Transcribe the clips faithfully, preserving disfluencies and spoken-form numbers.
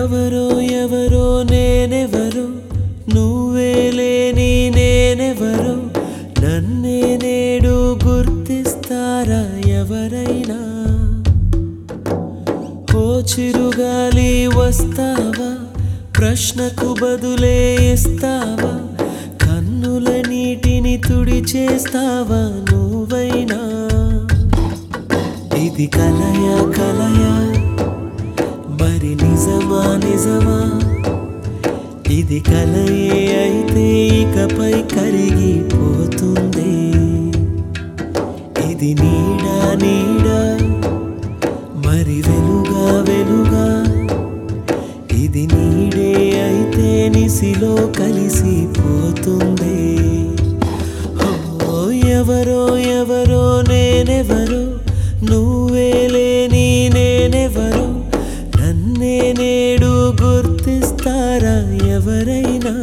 ఎవరో ఎవరో నేనెవరో నువ్వే లేని నేనెవరో నన్నే నేడు గుర్తిస్తారా ఎవరైనా ఓ చిరుగాలి వస్తావా ప్రశ్నకు బదులే ఇస్తావా కన్నుల నీటిని తుడిచేస్తావా నువ్వైనా ఇది కలయా కలయా మరి నిజమా నిజమా ఇది కలయే అయితే ఇకపై కరిగిపోతుంది ఇది నీడా నీడా మరి వెలుగా వెలుగా ఇది నీడే అయితే నిసిలో కలిసిపోతుంది ఓ ఎవరో ఎవరో నేనెవరో నువ్వే లేని నేనెవరో నన్నే నేడు గుర్తిస్తారా ఎవరైనా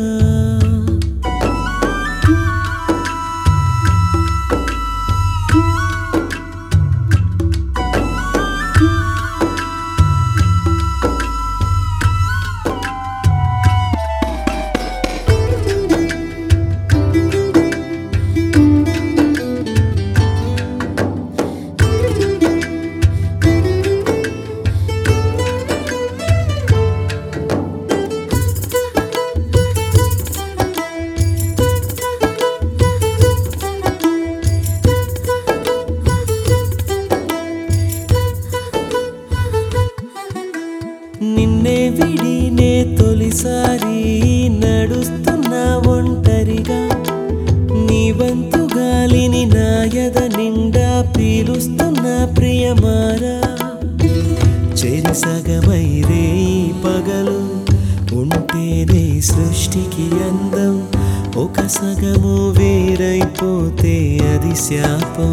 నిన్నే విడినే తొలిసారి నడుస్తున్నా ఒంటరిగా నీ వంతు గాలిని నాయద నిండా పీలుస్తున్నా ప్రియమారా చెరి సగమై రే పగలు ఉంటేనే సృష్టికి అందం ఒక సగము వేరైపోతే అది శాపం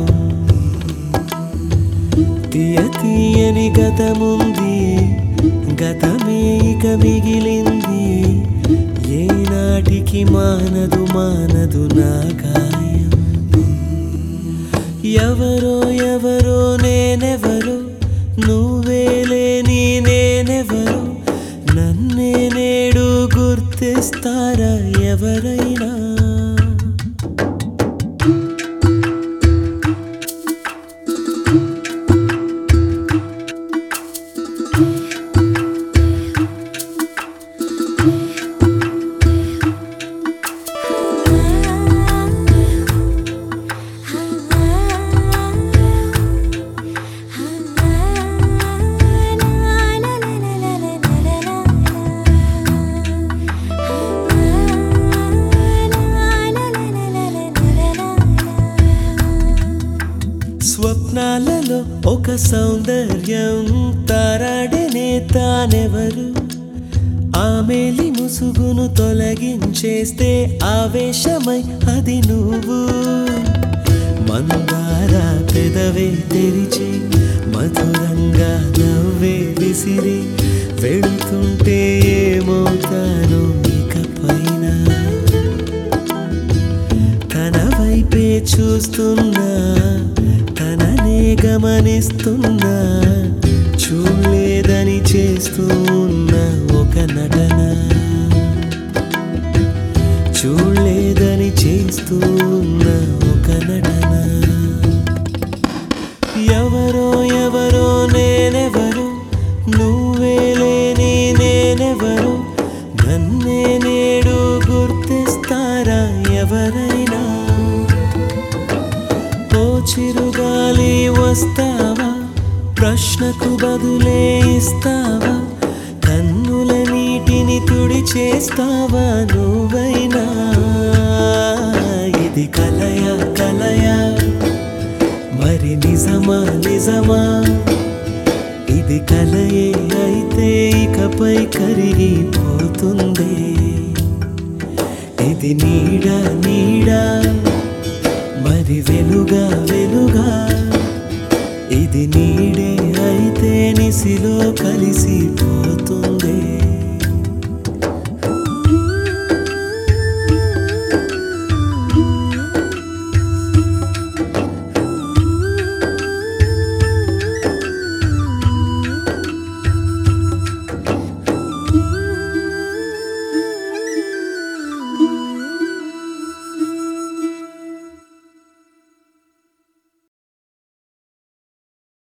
తీయ తీయని గతముంది గతమే ఇక మిగిలింది ఏనాటికి మానదు మానదు నా గాయం ఎవరో ఎవరో నేనెవరో నువ్వే లేని నేనెవరో నన్నే నేడు గుర్తిస్తారా ఎవరైనా స్వప్నాలలో ఒక సౌందర్యం తారాడనే తానెవరు ఆమెలి ముసుగును తొలగించేస్తే ఆవేశమై అది నువ్వు మందార పెదవే తెరిచి మధురంగా నవ్వే విసిరి వెళుతుంటే ఏమవుతాను ఇకపైన తన వైపే చూస్తున్నా తననే గమనిస్తున్నా చూడలేదని చేస్తూ ఉన్న ఒక నటన చూడలేదని చేస్తూ ఉన్న ఒక నటన ఎవరో ఎవరో నేనెవరో నువ్వే లేని నేనెవరో నన్నే నేడు గుర్తిస్తారా ఎవరైనా ఓ చిరుగాలి వస్తావా ప్రశ్నకు బదులే ఇస్తావా కన్నుల నీటిని తుడిచేస్తావా నువ్వైనా ఇది కలయా కలయా మరి నిజమా నిజమా ఇది కలయే అయితే ఇకపై కరిగిపోతుంది ఇది నీడా నీడా మరి వెలుగా వెలుగా ఇది నీడే అయితే నిసిలో కలిసిపోతుంది